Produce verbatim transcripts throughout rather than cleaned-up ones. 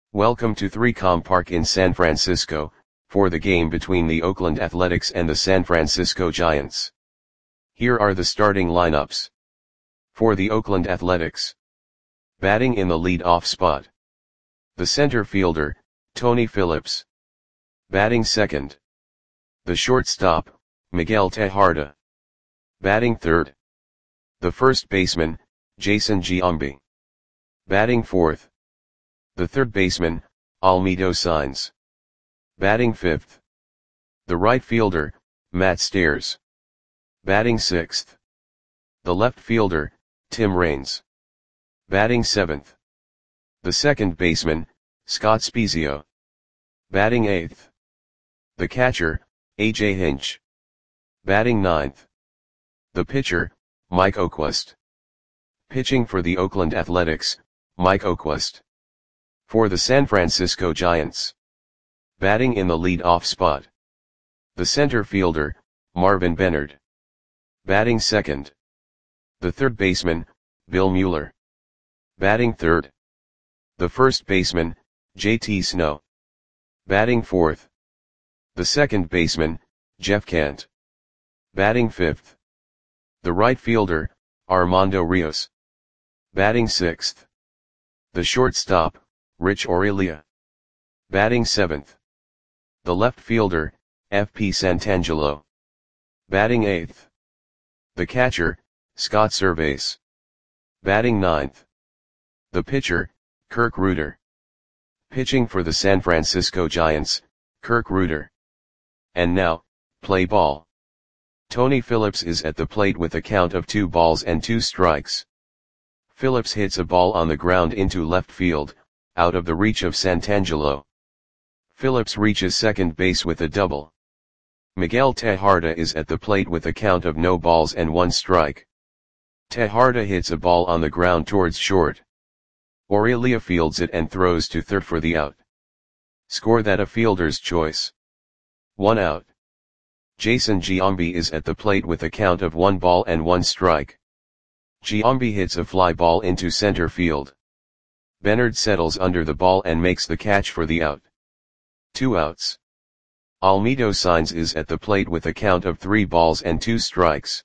Welcome to three com Park in San Francisco, for the game between the Oakland Athletics and the San Francisco Giants. Here are the starting lineups. For the Oakland Athletics. Batting in the lead-off spot. The center fielder, Tony Phillips. Batting second. The shortstop, Miguel Tejada. Batting third. The first baseman, Jason Giambi. Batting fourth. The third baseman, Almedo Saenz. Batting fifth. The right fielder, Matt Stairs. Batting sixth. The left fielder, Tim Raines. Batting seventh. The second baseman, Scott Spiezio. Batting eighth. The catcher, A J Hinch. Batting ninth. The pitcher, Mike Oquist. Pitching for the Oakland Athletics, Mike Oquist. For the San Francisco Giants. Batting in the lead-off spot. The center fielder, Marvin Benard. Batting second. The third baseman, Bill Mueller. Batting third. The first baseman, J T Snow. Batting fourth. The second baseman, Jeff Kent. Batting fifth. The right fielder, Armando Rios. Batting sixth. The shortstop, Rich Aurelia. Batting seventh. The left fielder, F P Santangelo. Batting eighth. The catcher, Scott Servais. Batting ninth. The pitcher, Kirk Reuter. Pitching for the San Francisco Giants, Kirk Reuter. And now, play ball. Tony Phillips is at the plate with a count of two balls and two strikes. Phillips hits a ball on the ground into left field, out of the reach of Santangelo. Phillips reaches second base with a double. Miguel Tejada is at the plate with a count of no balls and one strike. Tejada hits a ball on the ground towards short. Aurelia fields it and throws to third for the out. Score that a fielder's choice. One out. Jason Giambi is at the plate with a count of one ball and one strike. Giambi hits a fly ball into center field. Benard settles under the ball and makes the catch for the out. Two outs. Almedo Saenz is at the plate with a count of three balls and two strikes.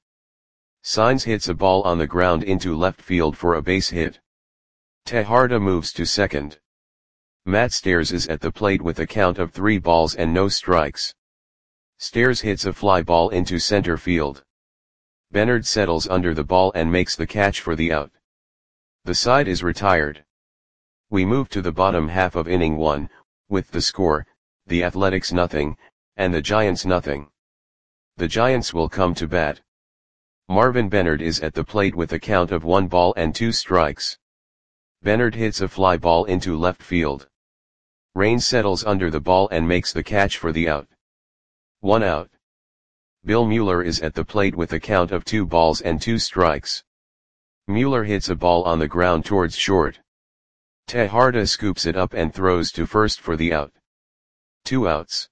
Saenz hits a ball on the ground into left field for a base hit. Tejada moves to second. Matt Stairs is at the plate with a count of three balls and no strikes. Stairs hits a fly ball into center field. Benard settles under the ball and makes the catch for the out. The side is retired. We move to the bottom half of inning one, with the score, the Athletics nothing, and the Giants nothing. The Giants will come to bat. Marvin Benard is at the plate with a count of one ball and two strikes. Benard hits a fly ball into left field. Raines settles under the ball and makes the catch for the out. One out. Bill Mueller is at the plate with a count of two balls and two strikes. Mueller hits a ball on the ground towards short. Tejada scoops it up and throws to first for the out. Two outs.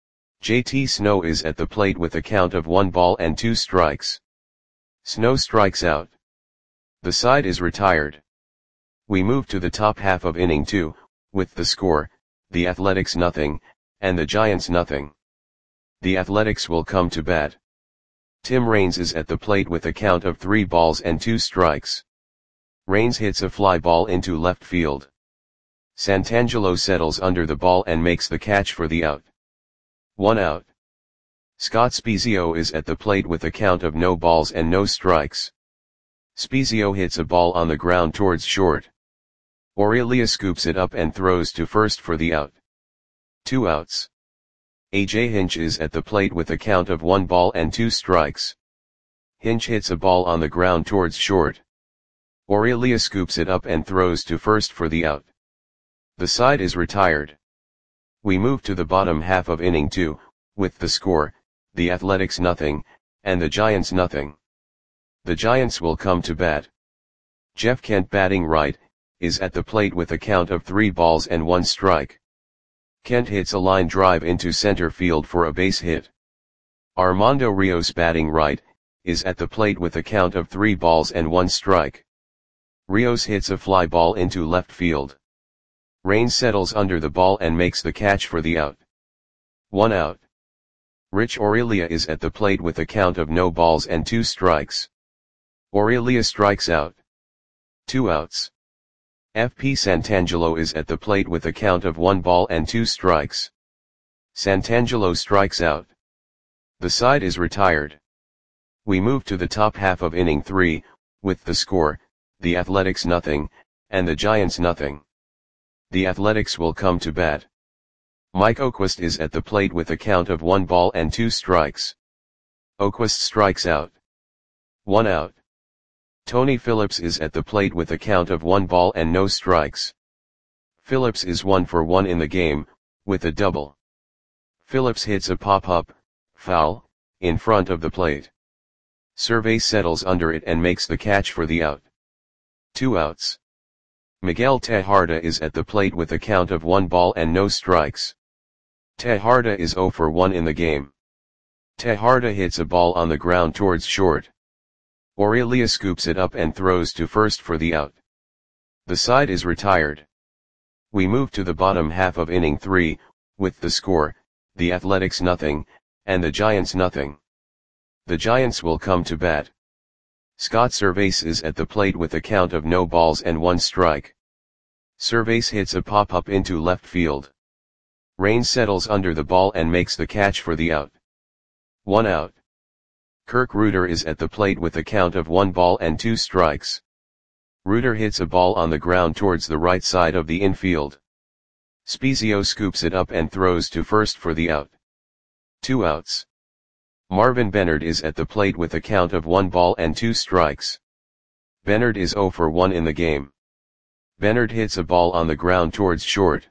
J T Snow is at the plate with a count of one ball and two strikes. Snow strikes out. The side is retired. We move to the top half of inning two, with the score, the Athletics nothing, and the Giants nothing. The Athletics will come to bat. Tim Raines is at the plate with a count of three balls and two strikes. Raines hits a fly ball into left field. Santangelo settles under the ball and makes the catch for the out. One out. Scott Spiezio is at the plate with a count of no balls and no strikes. Spiezio hits a ball on the ground towards short. Aurelia scoops it up and throws to first for the out. Two outs. A J Hinch is at the plate with a count of one ball and two strikes. Hinch hits a ball on the ground towards short. Aurelia scoops it up and throws to first for the out. The side is retired. We move to the bottom half of inning two, with the score, the Athletics nothing, and the Giants nothing. The Giants will come to bat. Jeff Kent batting right, is at the plate with a count of three balls and one strike. Kent hits a line drive into center field for a base hit. Armando Rios batting right, is at the plate with a count of three balls and one strike. Rios hits a fly ball into left field. Rains settles under the ball and makes the catch for the out. One out. Rich Aurelia is at the plate with a count of no balls and two strikes. Aurelia strikes out. Two outs. F P Santangelo is at the plate with a count of one ball and two strikes. Santangelo strikes out. The side is retired. We move to the top half of inning three, with the score, the Athletics nothing, and the Giants nothing. The Athletics will come to bat. Mike Oquist is at the plate with a count of one ball and two strikes. Oquist strikes out. One out. Tony Phillips is at the plate with a count of one ball and no strikes. Phillips is one for one in the game, with a double. Phillips hits a pop-up, foul, in front of the plate. Cervais settles under it and makes the catch for the out. Two outs. Miguel Tejada is at the plate with a count of one ball and no strikes. Tejada is zero for one in the game. Tejada hits a ball on the ground towards short. Aurelia scoops it up and throws to first for the out. The side is retired. We move to the bottom half of inning three, with the score, the Athletics nothing, and the Giants nothing. The Giants will come to bat. Scott Cervais is at the plate with a count of no balls and one strike. Cervais hits a pop-up into left field. Rains settles under the ball and makes the catch for the out. One out. Kirk Reuter is at the plate with a count of one ball and two strikes. Reuter hits a ball on the ground towards the right side of the infield. Spezio scoops it up and throws to first for the out. Two outs. Marvin Bennard is at the plate with a count of one ball and two strikes. Bennard is zero for one in the game. Bennard hits a ball on the ground towards short.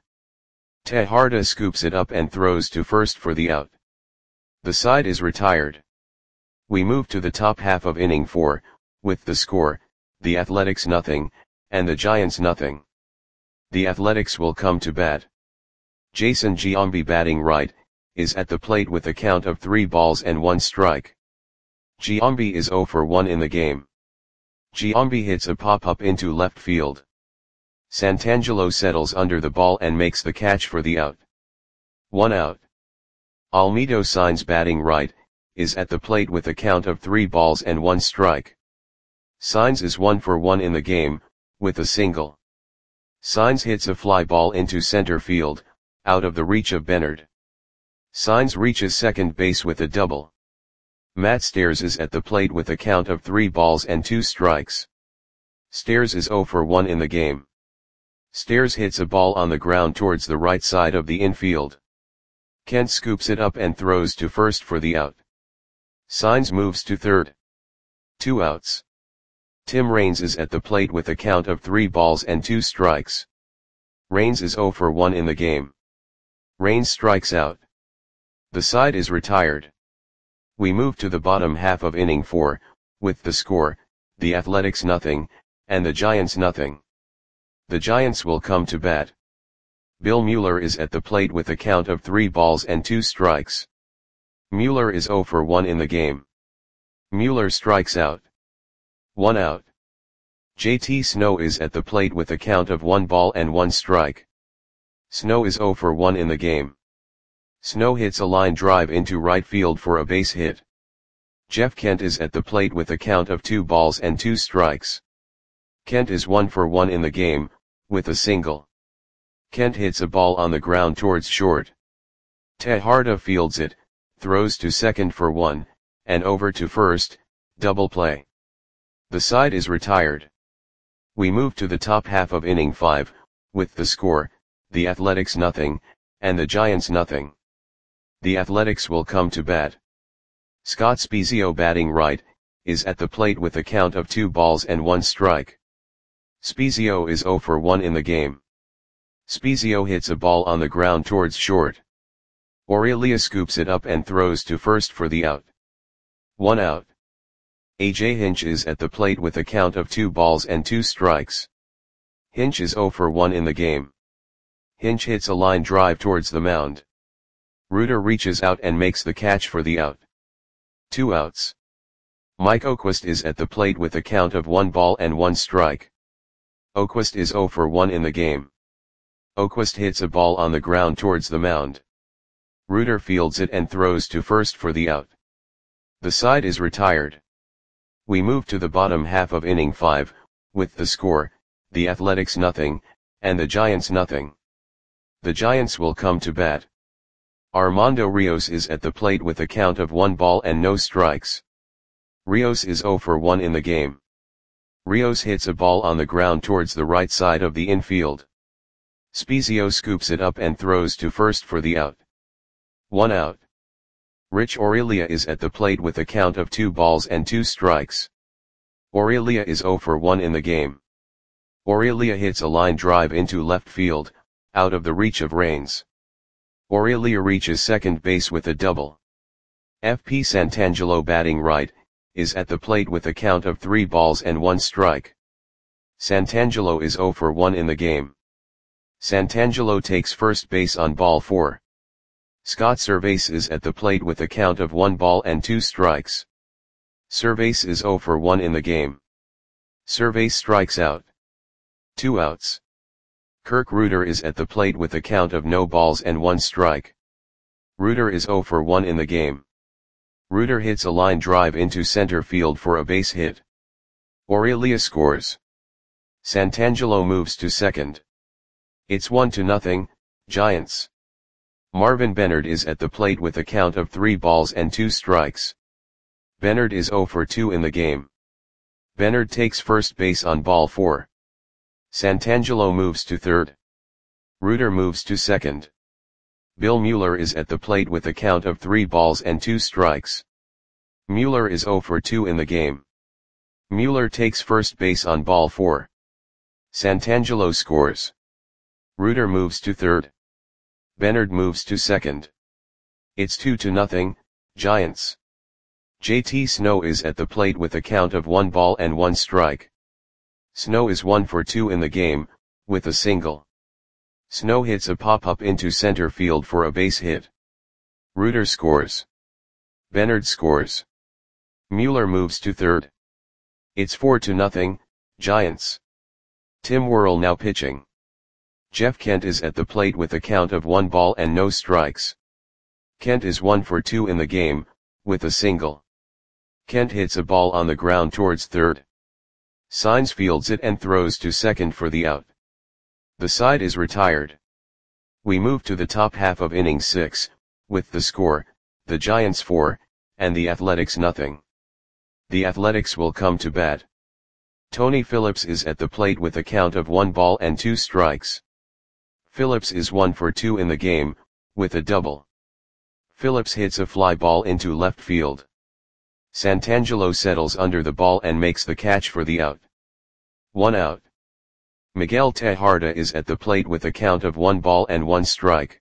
Tejada scoops it up and throws to first for the out. The side is retired. We move to the top half of inning four, with the score, the Athletics nothing, and the Giants nothing. The Athletics will come to bat. Jason Giambi, batting right, is at the plate with a count of three balls and one strike. Giambi is zero for one in the game. Giambi hits a pop-up into left field. Santangelo settles under the ball and makes the catch for the out. One out. Almedo Sainz, batting right, is at the plate with a count of three balls and one strike. Sainz is one for one in the game, with a single. Sainz hits a fly ball into center field, out of the reach of Bennard. Sainz reaches second base with a double. Matt Stairs is at the plate with a count of three balls and two strikes. Stairs is zero for one in the game. Stairs hits a ball on the ground towards the right side of the infield. Kent scoops it up and throws to first for the out. Sainz moves to third. Two outs. Tim Raines is at the plate with a count of three balls and two strikes. Raines is zero for one in the game. Raines strikes out. The side is retired. We move to the bottom half of inning four, with the score, the Athletics nothing, and the Giants nothing. The Giants will come to bat. Bill Mueller is at the plate with a count of three balls and two strikes. Mueller is zero for one in the game. Mueller strikes out. One out. J T Snow is at the plate with a count of one ball and one strike. Snow is zero for one in the game. Snow hits a line drive into right field for a base hit. Jeff Kent is at the plate with a count of two balls and two strikes. Kent is one for one in the game, with a single. Kent hits a ball on the ground towards short. Tejada fields it, throws to second for one, and over to first, double play. The side is retired. We move to the top half of inning five, with the score, the Athletics nothing, and the Giants nothing. The Athletics will come to bat. Scott Spezio, batting right, is at the plate with a count of two balls and one strike. Spezio is zero for one in the game. Spezio hits a ball on the ground towards short. Aurelia scoops it up and throws to first for the out. One out. A J Hinch is at the plate with a count of two balls and two strikes. Hinch is zero for one in the game. Hinch hits a line drive towards the mound. Reuter reaches out and makes the catch for the out. Two outs. Mike Oquist is at the plate with a count of one ball and one strike. Oquist is zero for one in the game. Oquist hits a ball on the ground towards the mound. Reuter fields it and throws to first for the out. The side is retired. We move to the bottom half of inning five, with the score, the Athletics nothing, and the Giants nothing. The Giants will come to bat. Armando Rios is at the plate with a count of one ball and no strikes. Rios is zero for one in the game. Rios hits a ball on the ground towards the right side of the infield. Spezio scoops it up and throws to first for the out. One out. Rich Aurelia is at the plate with a count of two balls and two strikes. Aurelia is zero for one in the game. Aurelia hits a line drive into left field, out of the reach of Raines. Aurelia reaches second base with a double. F P Santangelo, batting right, is at the plate with a count of three balls and one strike. Santangelo is zero for one in the game. Santangelo takes first base on ball four. Scott Servais is at the plate with a count of one ball and two strikes. Servais is zero for one in the game. Servais strikes out. Two outs. Kirk Reuter is at the plate with a count of no balls and one strike. Reuter is zero for one in the game. Reuter hits a line drive into center field for a base hit. Aurelia scores. Santangelo moves to second. It's one to nothing, Giants. Marvin Bennard is at the plate with a count of three balls and two strikes. Bennard is zero for two in the game. Bennard takes first base on ball four. Santangelo moves to third. Reuter moves to second. Bill Mueller is at the plate with a count of three balls and two strikes. Mueller is zero for two in the game. Mueller takes first base on ball four. Santangelo scores. Reuter moves to third. Bennard moves to second. It's two to nothing, Giants. J T Snow is at the plate with a count of one ball and one strike. Snow is one for two in the game, with a single. Snow hits a pop-up into center field for a base hit. Reuter scores. Bennard scores. Mueller moves to third. It's four to nothing, Giants. Tim Worrell now pitching. Jeff Kent is at the plate with a count of one ball and no strikes. Kent is one for two in the game, with a single. Kent hits a ball on the ground towards third. Saenz fields it and throws to second for the out. The side is retired. We move to the top half of inning six, with the score, the Giants four, and the Athletics nothing. The Athletics will come to bat. Tony Phillips is at the plate with a count of one ball and two strikes. Phillips is one for two in the game, with a double. Phillips hits a fly ball into left field. Santangelo settles under the ball and makes the catch for the out. One out. Miguel Tejada is at the plate with a count of one ball and one strike.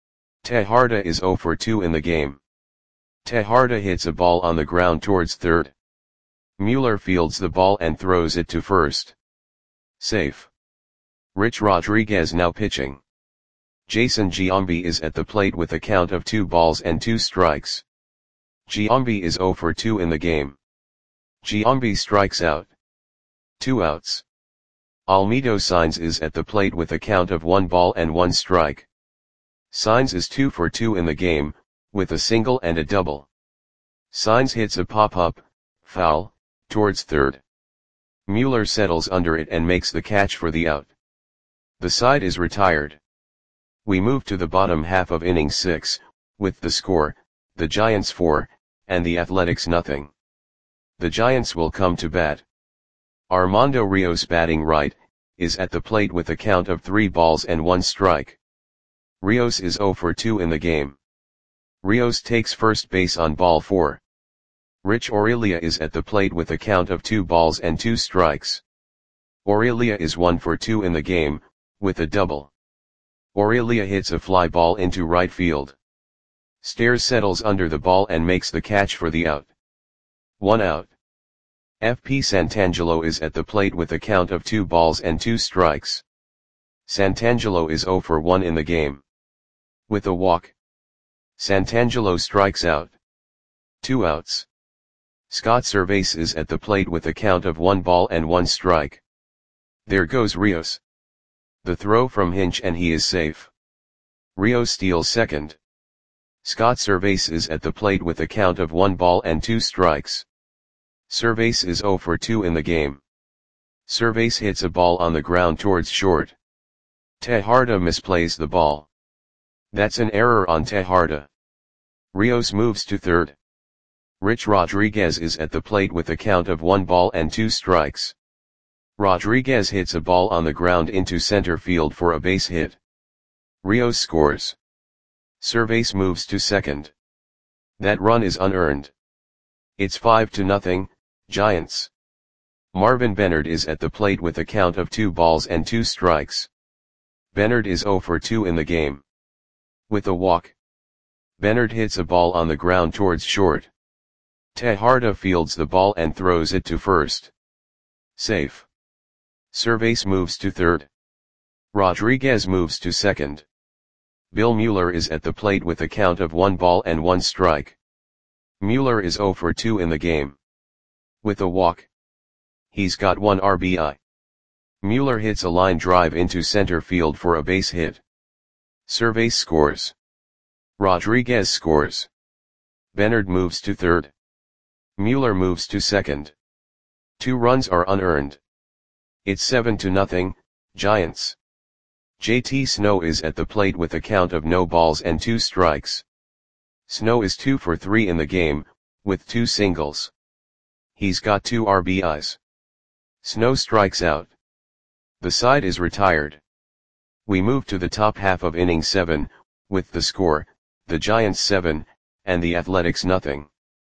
Tejada is zero for two in the game. Tejada hits a ball on the ground towards third. Mueller fields the ball and throws it to first. Safe. Rich Rodriguez now pitching. Jason Giambi is at the plate with a count of two balls and two strikes. Giambi is zero for two in the game. Giambi strikes out. Two outs. Almedo Saenz is at the plate with a count of one ball and one strike. Saenz is two for two in the game, with a single and a double. Saenz hits a pop-up, foul, towards third. Mueller settles under it and makes the catch for the out. The side is retired. We move to the bottom half of inning six, with the score, the Giants four, and the Athletics nothing. The Giants will come to bat. Armando Rios, batting right, is at the plate with a count of three balls and one strike. Rios is zero for two in the game. Rios takes first base on ball four. Rich Aurelia is at the plate with a count of two balls and two strikes. Aurelia is one for two in the game, with a double. Aurelia hits a fly ball into right field. Stairs settles under the ball and makes the catch for the out. One out. F P Santangelo is at the plate with a count of two balls and two strikes. Santangelo is zero for one in the game. With a walk. Santangelo strikes out. Two outs. Scott Servais is at the plate with a count of one ball and one strike. There goes Rios. The throw from Hinch and he is safe. Rios steals second. Scott Servais is at the plate with a count of one ball and two strikes. Servais is zero for two in the game. Servais hits a ball on the ground towards short. Tejada misplays the ball. That's an error on Tejada. Rios moves to third. Rich Rodriguez is at the plate with a count of one ball and two strikes. Rodriguez hits a ball on the ground into center field for a base hit. Rios scores. Servais moves to second. That run is unearned. It's five to nothing, Giants. Marvin Benard is at the plate with a count of two balls and two strikes. Benard is zero for two in the game. With a walk. Benard hits a ball on the ground towards short. Tejada fields the ball and throws it to first. Safe. Servais moves to third. Rodriguez moves to second. Bill Mueller is at the plate with a count of one ball and one strike. Mueller is zero for two in the game. With a walk. He's got one R B I. Mueller hits a line drive into center field for a base hit. Servais scores. Rodriguez scores. Benard moves to third. Mueller moves to second. Two runs are unearned. It's seven to nothing, Giants. J T Snow is at the plate with a count of no balls and two strikes. Snow is two for three in the game, with two singles. He's got two R B Is. Snow strikes out. The side is retired. We move to the top half of inning seven, with the score, the Giants seven, and the Athletics nothing.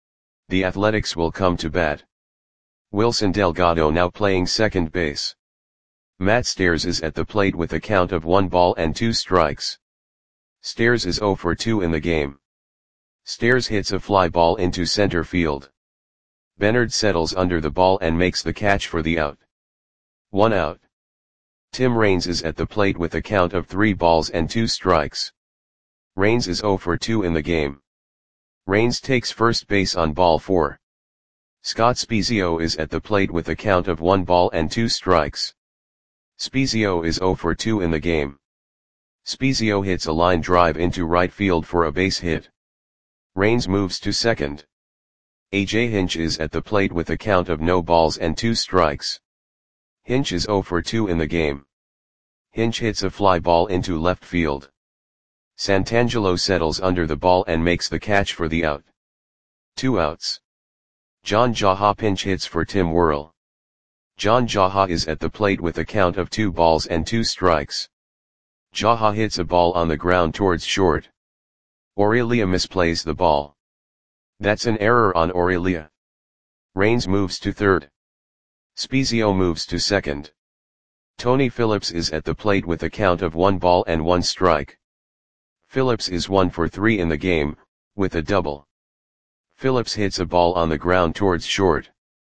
The Athletics will come to bat. Wilson Delgado now playing second base. Matt Stairs is at the plate with a count of one ball and two strikes. Stairs is zero for two in the game. Stairs hits a fly ball into center field. Benard settles under the ball and makes the catch for the out. One out. Tim Raines is at the plate with a count of three balls and two strikes. Raines is zero for two in the game. Raines takes first base on ball four. Scott Spiezio is at the plate with a count of one ball and two strikes. Spiezio is zero for two in the game. Spiezio hits a line drive into right field for a base hit. Raines moves to second. A J Hinch is at the plate with a count of no balls and two strikes. Hinch is zero for two in the game. Hinch hits a fly ball into left field. Santangelo settles under the ball and makes the catch for the out. Two outs. John Jaha pinch hits for Tim Worrell. John Jaha is at the plate with a count of two balls and two strikes. Jaha hits a ball on the ground towards short. Aurelia misplays the ball. That's an error on Aurelia. Raines moves to third. Spiezio moves to second. Tony Phillips is at the plate with a count of one ball and one strike. Phillips is one for three in the game, with a double. Phillips hits a ball on the ground towards short.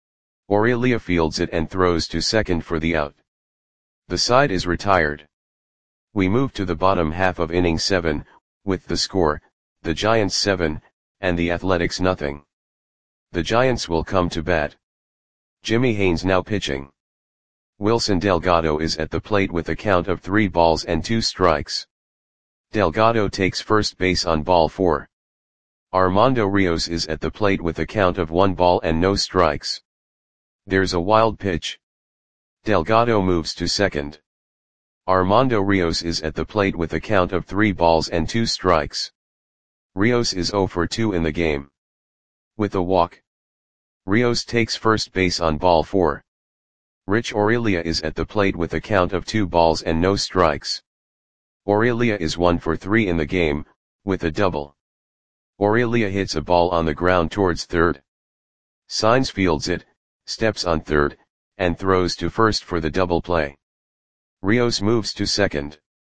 Aurelia fields it and throws to second for the out. The side is retired. We move to the bottom half of inning seven, with the score, the Giants seven, and the Athletics nothing. The Giants will come to bat. Jimmy Haynes now pitching. Wilson Delgado is at the plate with a count of three balls and two strikes. Delgado takes first base on ball four. Armando Rios is at the plate with a count of one ball and no strikes. There's a wild pitch. Delgado moves to second. Armando Rios is at the plate with a count of three balls and two strikes. Rios is zero for two in the game. With a walk. Rios takes first base on ball four. Rich Aurelia is at the plate with a count of two balls and no strikes. Aurelia is one for three in the game, with a double. Aurelia hits a ball on the ground towards third. Saenz fields it, steps on third, and throws to first for the double play. Rios moves to second.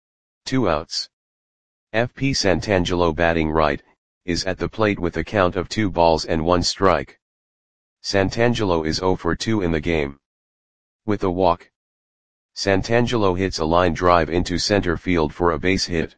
Two outs. F P Santangelo batting right, is at the plate with a count of two balls and one strike. Santangelo is zero for two in the game. With a walk. Santangelo hits a line drive into center field for a base hit.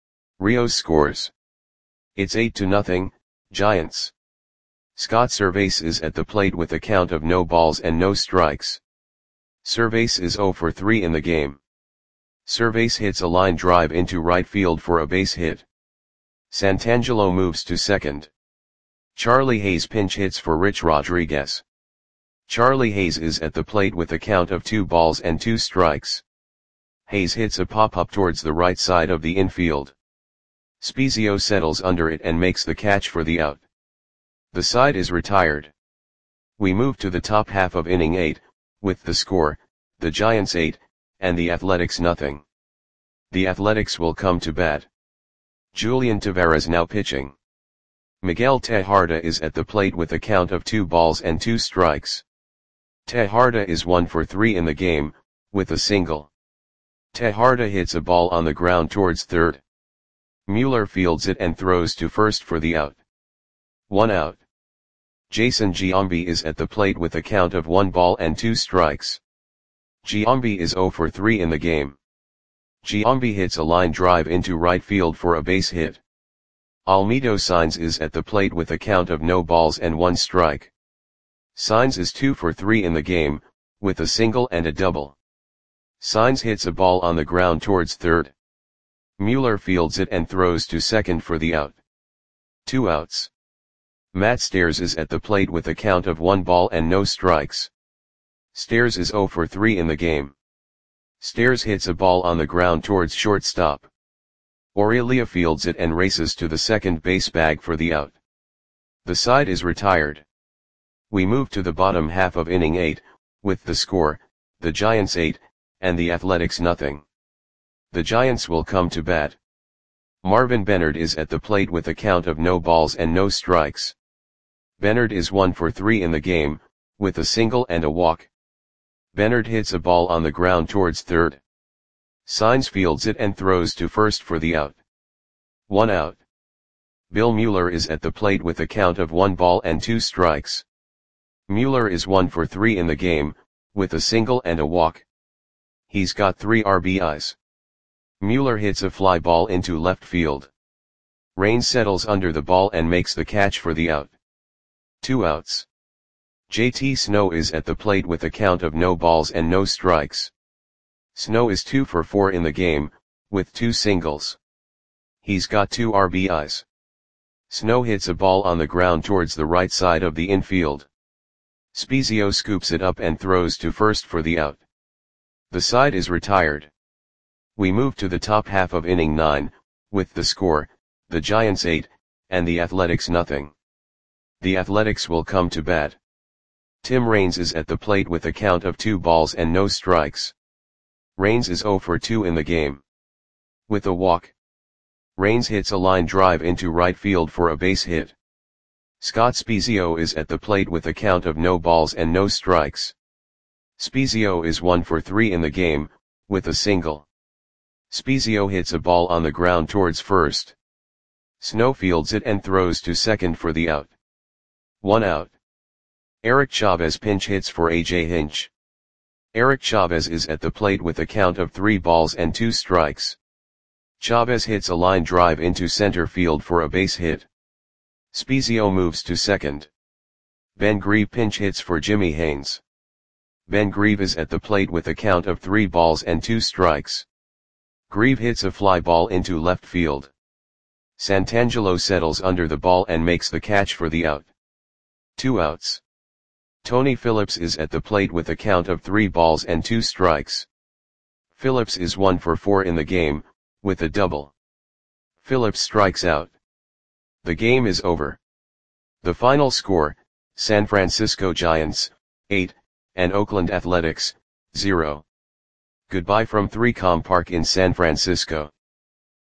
Rios scores. It's eight to nothing, Giants. Scott Servais is at the plate with a count of no balls and no strikes. Servais is zero for three in the game. Cervais hits a line drive into right field for a base hit. Santangelo moves to second. Charlie Hayes pinch hits for Rich Rodriguez. Charlie Hayes is at the plate with a count of two balls and two strikes. Hayes hits a pop-up towards the right side of the infield. Spezio settles under it and makes the catch for the out. The side is retired. We move to the top half of inning eight, with the score, the Giants eight, and the Athletics nothing. The Athletics will come to bat. Julian Taveras now pitching. Miguel Tejada is at the plate with a count of two balls and two strikes. Tejada is one for three in the game, with a single. Tejada hits a ball on the ground towards third. Mueller fields it and throws to first for the out. One out. Jason Giambi is at the plate with a count of one ball and two strikes. Giambi is zero for three in the game. Giambi hits a line drive into right field for a base hit. Almedo Saenz is at the plate with a count of no balls and one strike. Saenz is two for three in the game, with a single and a double. Saenz hits a ball on the ground towards third. Mueller fields it and throws to second for the out. Two outs. Matt Stairs is at the plate with a count of one ball and no strikes. Stairs is zero for three in the game. Stairs hits a ball on the ground towards shortstop. Aurelia fields it and races to the second base bag for the out. The side is retired. We move to the bottom half of inning eight, with the score, the Giants eight, and the Athletics nothing. The Giants will come to bat. Marvin Bennard is at the plate with a count of no balls and no strikes. Bennard is one for three in the game, with a single and a walk. Bennard hits a ball on the ground towards third. Saenz fields it and throws to first for the out. One out. Bill Mueller is at the plate with a count of one ball and two strikes. Mueller is one for three in the game, with a single and a walk. He's got three R B Is. Mueller hits a fly ball into left field. Raines settles under the ball and makes the catch for the out. Two outs. J T Snow is at the plate with a count of no balls and no strikes. Snow is two for four in the game, with two singles. He's got two R B Is. Snow hits a ball on the ground towards the right side of the infield. Spezio scoops it up and throws to first for the out. The side is retired. We move to the top half of inning nine, with the score, the Giants eight, and the Athletics nothing. The Athletics will come to bat. Tim Raines is at the plate with a count of two balls and no strikes. Raines is zero for two in the game. With a walk. Raines hits a line drive into right field for a base hit. Scott Spezio is at the plate with a count of no balls and no strikes. Spezio is one for three in the game, with a single. Spezio hits a ball on the ground towards first. Snow fields it and throws to second for the out. One out. Eric Chavez pinch hits for A J Hinch. Eric Chavez is at the plate with a count of three balls and two strikes. Chavez hits a line drive into center field for a base hit. Spezio moves to second. Ben Grieve pinch hits for Jimmy Haynes. Ben Grieve is at the plate with a count of three balls and two strikes. Grieve hits a fly ball into left field. Santangelo settles under the ball and makes the catch for the out. Two outs. Tony Phillips is at the plate with a count of three balls and two strikes. Phillips is one for four in the game, with a double. Phillips strikes out. The game is over. The final score, San Francisco Giants, eight, and Oakland Athletics, zero. Goodbye from three Com Park in San Francisco.